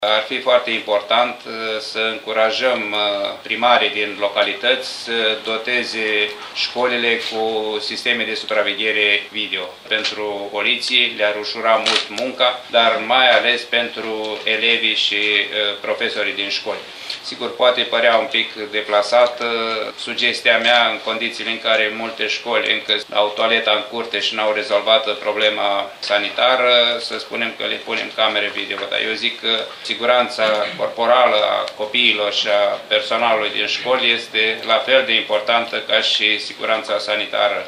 Ar fi foarte important să încurajăm primarii din localități să doteze școlile cu sisteme de supraveghere video. Pentru poliție le-ar ușura mult munca, dar mai ales pentru elevii și profesorii din școli. Sigur, poate părea un pic deplasată sugestia mea în condițiile în care multe școli încă au toaleta în curte și n-au rezolvat problema sanitară, să spunem că le punem camere video. Dar eu zic că siguranța corporală a copiilor și a personalului din școli este la fel de importantă ca și siguranța sanitară.